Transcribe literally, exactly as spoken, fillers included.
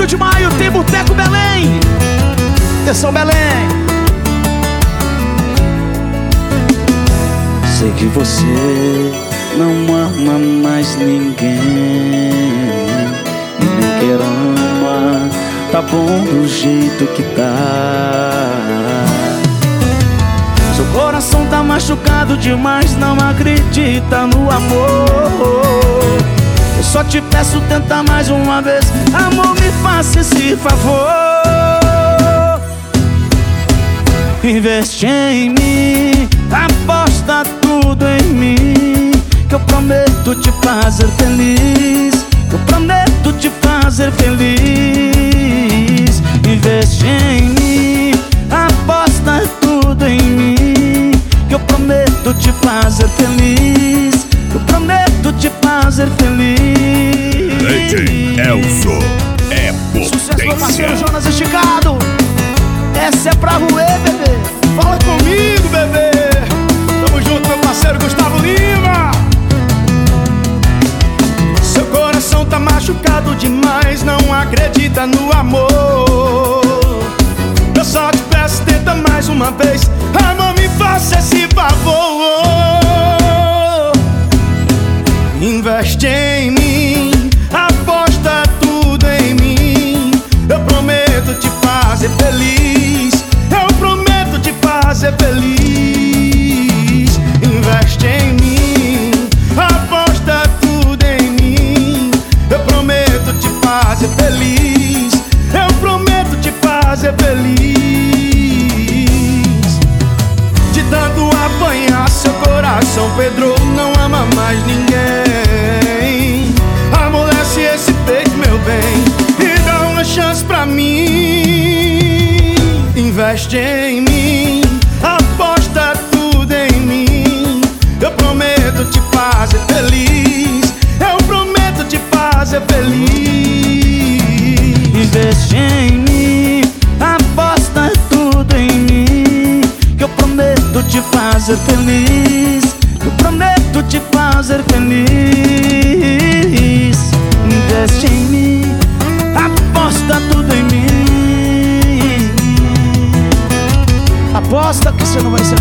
de maio tem Boteco Belém. Atenção, Belém. Sei que você não ama mais ninguém e nem quer amar, tá bom do jeito que tá. Seu coração tá machucado demais, não acredita no amor. Eu só te peço, tenta mais uma vez, amor, me faça esse favor. Investe em mim, aposta tudo em mim, que eu prometo te fazer feliz, que eu prometo te fazer feliz. Investe em mim, aposta tudo em mim, que eu prometo te fazer feliz, que eu prometo te fazer feliz. D J Elzo é potência. Sucesso, meu parceiro Jonas Esticado. Essa é pra roer, bebê. Fala comigo, bebê. Tamo junto, meu parceiro Gustavo Lima. Seu coração tá machucado demais, não acredita no amor. Eu só te peço, tenta mais uma vez, amor, me faça esse favor. Investe em mim, aposta tudo em mim, eu prometo te fazer feliz, eu prometo te fazer feliz. Investe em mim, aposta tudo em mim, eu prometo te fazer feliz, eu prometo te fazer feliz. De tanto apanhar, seu coração pedrou, não ama mais ninguém. Amolece esse peito, meu bem, e dá uma chance pra mim. Investe em mim, aposta tudo em mim, eu prometo te fazer feliz, eu prometo te fazer feliz. Investe em mim, aposta tudo em mim, que eu prometo te fazer feliz, que eu prometo te fazer feliz. Investe em mim, aposta tudo em mim. Aposta que você não vai se